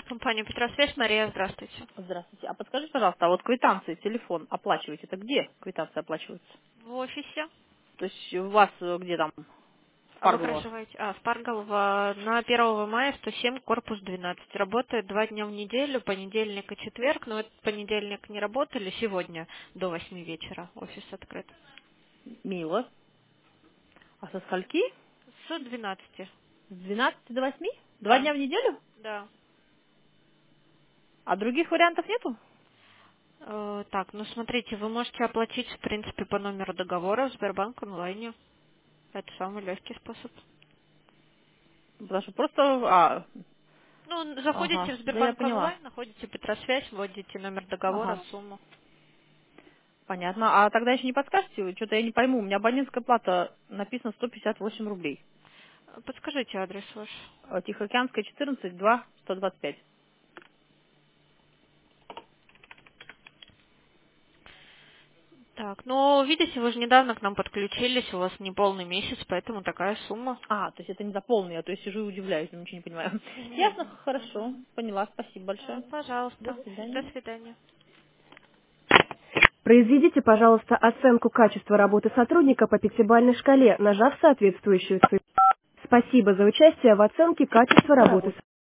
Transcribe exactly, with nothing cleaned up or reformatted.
Компания «Петросвязь», Мария, здравствуйте. Здравствуйте. А подскажите, пожалуйста, а вот квитанции, телефон оплачиваете, это где квитанции оплачиваются? В офисе. То есть у вас э, где там? В А вы Парголово? проживаете? А, в Парголово на первого мая сто семь, корпус двенадцать. Работает два дня в неделю, понедельник и четверг. Но этот понедельник не работали, сегодня до восьми вечера офис открыт. Мило. А со скольки? С двенадцати. С двенадцати до восьми? Два Да. дня в неделю? Да. А других вариантов нету? Э, так, ну смотрите, вы можете оплатить, в принципе, по номеру договора в Сбербанк онлайне. Это самый легкий способ. Потому что просто... А, Ну, заходите ага, в да я Сбербанк поняла. онлайн, находите Петросвязь, вводите номер договора, Ага, сумму. понятно. А тогда еще не подскажете? Что-то я не пойму. У меня абонентская плата написано сто пятьдесят восемь рублей. Подскажите адрес ваш. Э, Тихоокеанская, четырнадцать, два, сто двадцать пять. Так, ну, видите, вы же недавно к нам подключились, у вас не полный месяц, поэтому такая сумма. А, то есть это не за полный, а то есть сижу и удивляюсь, но ничего не понимаю. Мгм. Ясно, хорошо. Поняла, спасибо Да, большое. До пожалуйста. До свидания. свидания. Произведите, пожалуйста, оценку качества работы сотрудника по пятибалльной шкале, нажав соответствующую цифру. Спасибо за участие в оценке качества работы